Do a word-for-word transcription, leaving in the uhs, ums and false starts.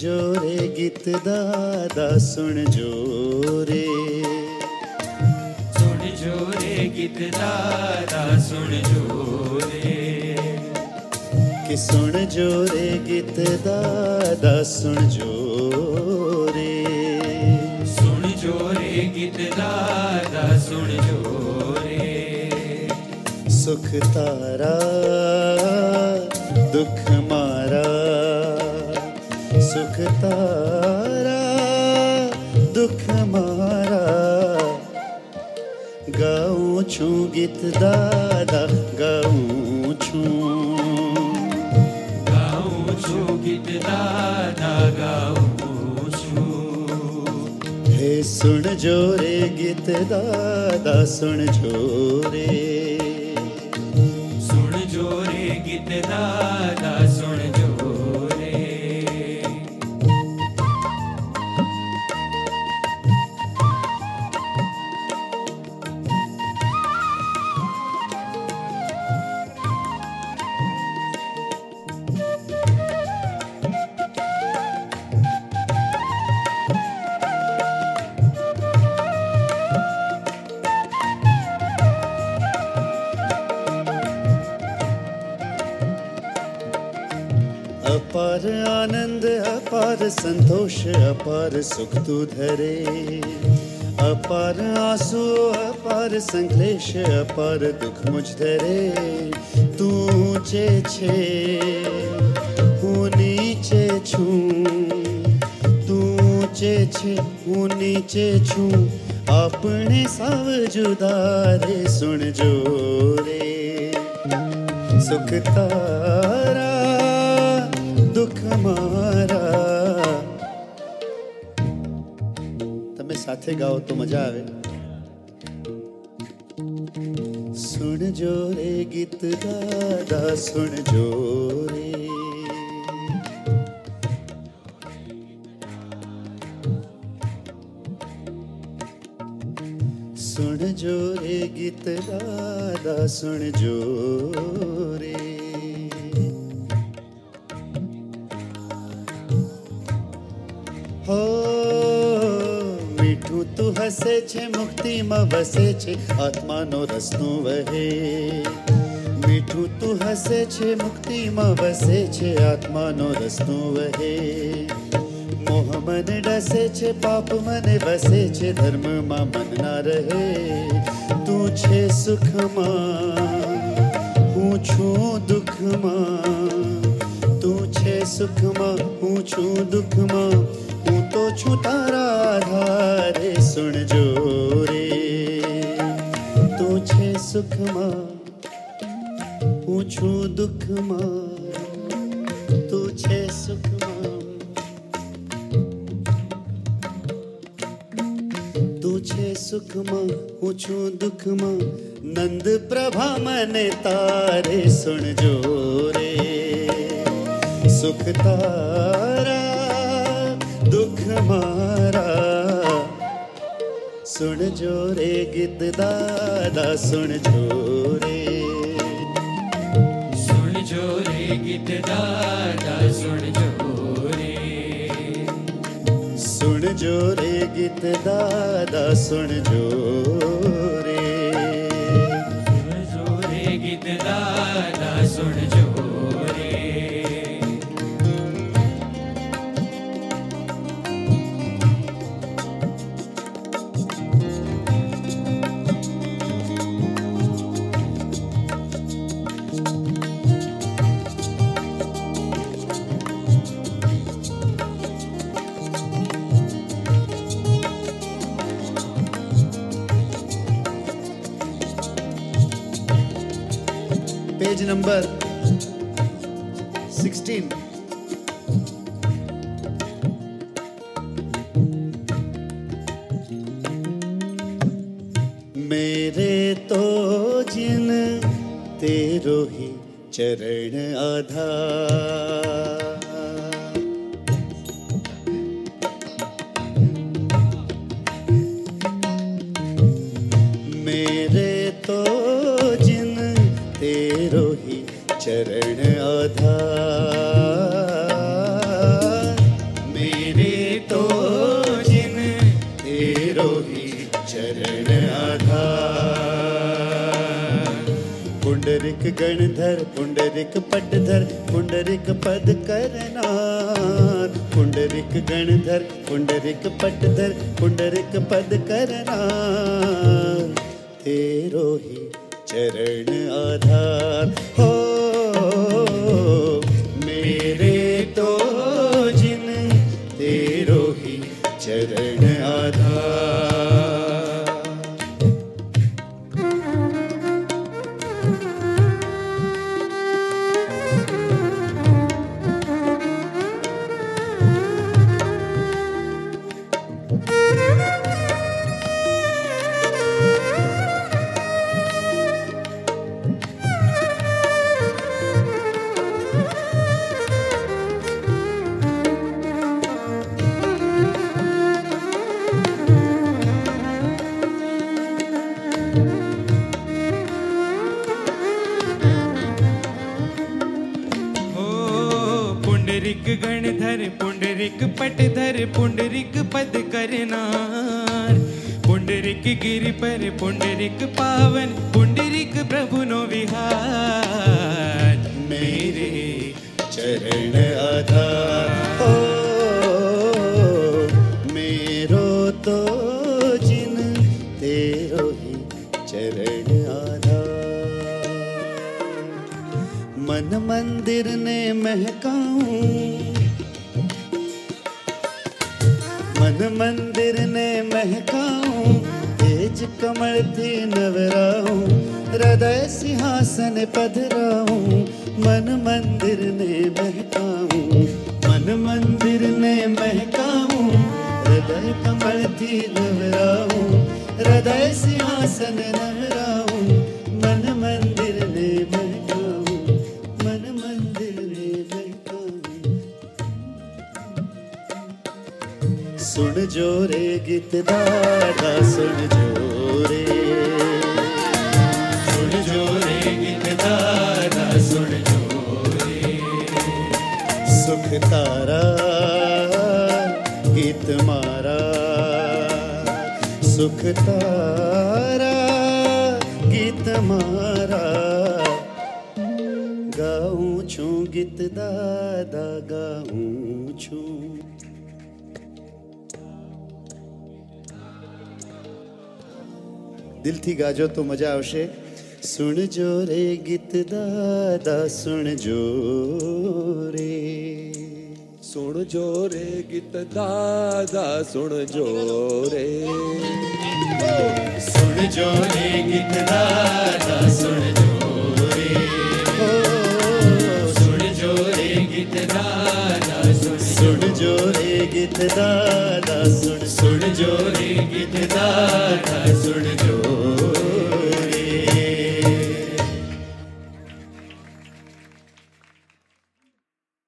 जोरे गीत दादा सुन जोरे सुन जोरे गीत दादा सुन जोरे कि सुन जोरे गीत दादा सुन जोरे सुन जोरे गीत दादा सुन जोरे सुख तारा दुख मारा सुख तारा दुख मारा गाऊं छू गीत दादा गाऊं छू गाऊं छू गीत दादा गाऊं छू हे सुन जोरे गीत दादा सुन जोरे सुन जोरे गीत दादा सुन जोरे अपार आनंद अपार संतोष अपार सुख तू धरे अपार आंसू अपार संक्लेश अपार दुख मुझ धरे तू ऊंचे छे हूँ नीचे छू तू ऊंचे छे हूँ नीचे छू अपने साव जुदा रे सुन जोरे सुख तारा दुख मारा તમે સાથે ગાઓ તો મજા આવે સુન જોરે ગીત દાદા સુન જોરે सुन जोरे गीत दादा सुन जोरे हो मीठू तू हसे छे मुक्ति में बसे छे आत्मा नो रसनो वहे मीठू तू हसे छे मुक्ति में बसे छे आत्मा नो रसनो वहे मोह मन डसे छे पाप मन बसे छे धर्म मा मन ना रहे तू छे सुख मा हूँ छू दुख मा तू छे सुख मा हूँ छू दुख मा हूँ तो छू तारा आधारे सुन जोरे तू छे सुख मा हूँ छू दुख मा तू छे सुख मा छे सुख मां हूँ छू दुख मां नंद प्रभा मने तारे सुन जोरे सुख तारा दुख मारा सुन जोरे गीत दादा सुन जोरे सुन जोरे गीत दादा सुन जोरे सुन जोरे गीत दादा सुन जोरे सुन जोरे गीत दादा सुन जोरे पेज नंबर सिक्सटीन मेरे तो जिन तेरो ही चरण आधार मेरे तो जिन तेरो ही चरण आधार पुंडरिक गणधर पुंडरिक पटधर पुंडरिक पद करनार पुंडरिक गणधर पुंडरिक पटधर पुंडरिक पद करनार तेरो ही चरण आधार हो मेरे तो जिन तेरो ही चरण आधार। पुंडरिक गणधर पुंडरिक पटधर पुंडरिक पद करनार पुंडरिक गिरि पर पुंडरिक पावन पुंडरिक प्रभु नो विहार मेरे चरण आधार हो मेरो तो जिन तेरो ही चरण आधार। मन मंदिर ने महकाऊं मन मंदिर ने महकाऊं तेज कमल थी नवराऊं हृदय सिंहासन पधराऊं मन मंदिर ने महकाऊं मन मंदिर ने महकाऊं हृदय कमल थी नवराऊं हृदय सिंहासन नवराऊं मन मंदिर ने महकाऊं मन मंदिर ने महकाऊं। सुन जो रे गीत दादा सुन जो रे सुन जो रे गीत दादा सुन जो रे सुख तारा गीत मारा सुख तारा गीत मारा गाऊं छू गीत दादा गाऊं छू। દિલથી ગાજો તો મજા આવશે। સુણ જો રે ગીત દાદા સુણ જો રે सुन जो रे गीत दादा सुन जो रे सुण जो रे गीत दादा सुण जो रे हो सुन जो रे गीत दादा सुन सुण जो रे गीत दादा सुण सुन जो रे गीत दादा सुन